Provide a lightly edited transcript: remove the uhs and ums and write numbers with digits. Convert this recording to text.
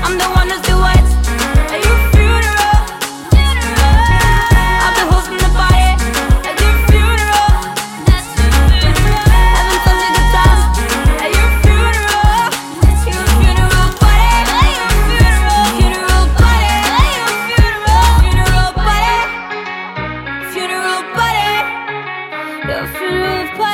I'm the one who's do what? At your funeral. I'll be hosting the party at your funeral. Having such a good time at your funeral. Your funeral party. At your funeral. Funeral party. At your funeral. Funeral party. Funeral party. Your funeral party.